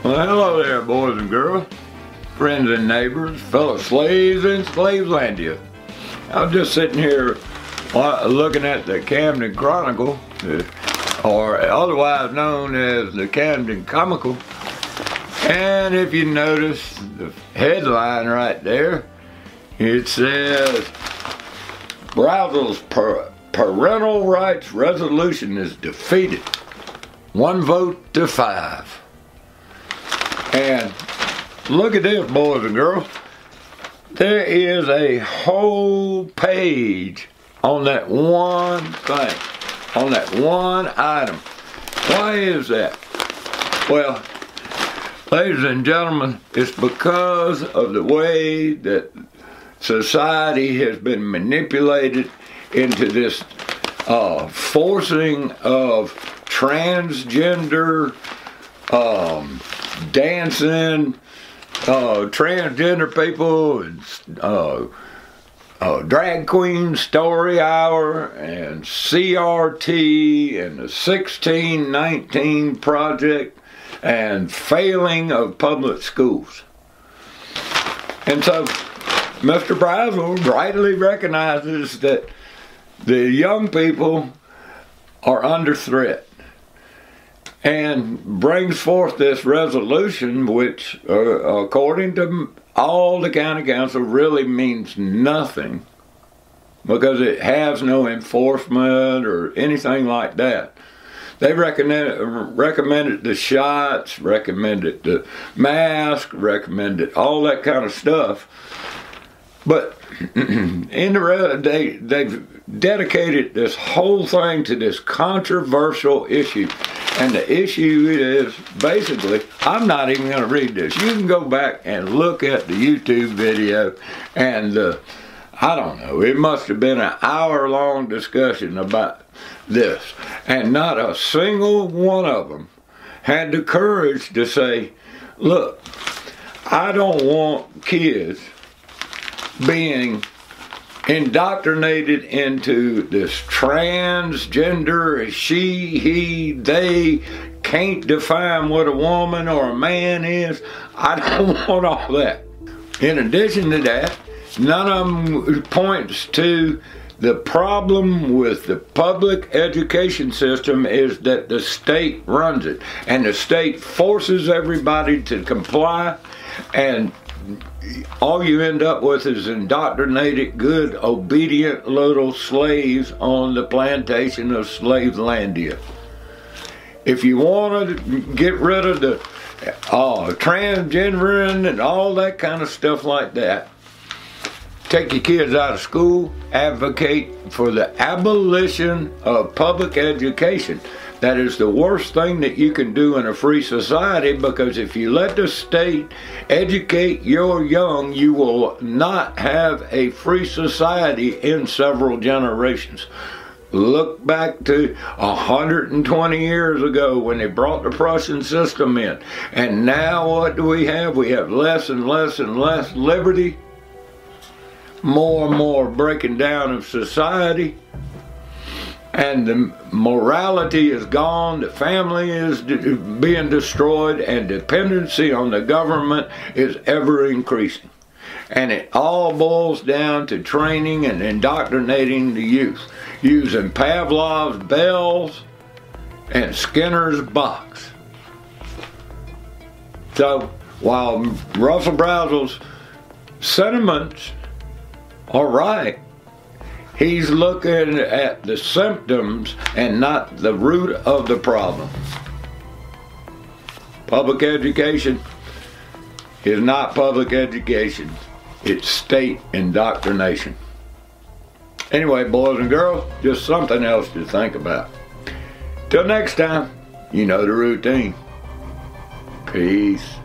Well, hello there, boys and girls, friends and neighbors, fellow slaves in Slavelandia. I was just sitting here looking at the Camden Chronicle, or otherwise known as the Camden Comical. And if you notice the headline right there, it says, Brazel's parental rights resolution is defeated. 1 vote to 5. And look at this, boys and girls. There is a whole page on that one thing, on that one item. Why is that? Well, ladies and gentlemen, it's because of the way that society has been manipulated into this forcing of transgender dancing, transgender people, drag queen story hour, and CRT, and the 1619 project, and failing of public schools. And so Mr. Brazel rightly recognizes that the young people are under threat, and brings forth this resolution, which, according to all the county council, really means nothing, because it has no enforcement or anything like that. They recommended the shots, recommended the mask, recommended all that kind of stuff. But they've dedicated this whole thing to this controversial issue. And the issue is, basically, I'm not even going to read this. You can go back and look at the YouTube video, and I don't know, it must have been an hour-long discussion about this. And not a single one of them had the courage to say, look, I don't want kids being indoctrinated into this transgender, she, he, they, can't define what a woman or a man is. I don't want all that. In addition to that, none of them points to the problem with the public education system is that the state runs it, and the state forces everybody to comply, and all you end up with is indoctrinated, good, obedient little slaves on the plantation of Slavelandia. If you want to get rid of the transgendering and all that kind of stuff like that, take your kids out of school, advocate for the abolition of public education. That is the worst thing that you can do in a free society, because if you let the state educate your young, you will not have a free society in several generations. Look back to 120 years ago when they brought the Prussian system in. And now what do we have? We have less and less and less liberty, more and more breaking down of society. And the morality is gone, the family is being destroyed, and dependency on the government is ever increasing. And it all boils down to training and indoctrinating the youth, using Pavlov's bells and Skinner's box. So, while Russell Brazel's sentiments are right, he's looking at the symptoms and not the root of the problem. Public education is not public education. It's state indoctrination. Anyway, boys and girls, just something else to think about. Till next time, you know the routine. Peace.